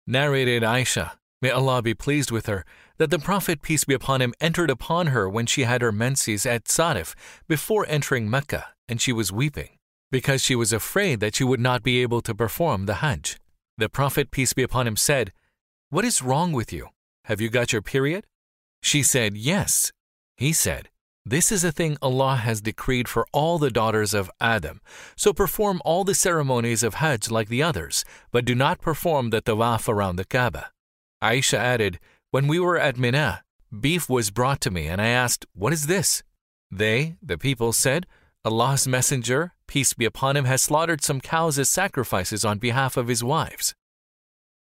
Narrated Aisha, may Allah be pleased with her, that the Prophet, peace be upon him, entered upon her when she had her menses at Sadif before entering Mecca, and she was weeping, because she was afraid that she would not be able to perform the Hajj. The Prophet, peace be upon him, said, "What is wrong with you? Have you got your period?" She said, "Yes." He said, "This is a thing Allah has decreed for all the daughters of Adam, so perform all the ceremonies of Hajj like the others, but do not perform the tawaf around the Kaaba." Aisha added, "When we were at Mina, beef was brought to me, and I asked, 'What is this?' They, the people, said, 'Allah's Messenger, peace be upon him, has slaughtered some cows as sacrifices on behalf of his wives.'"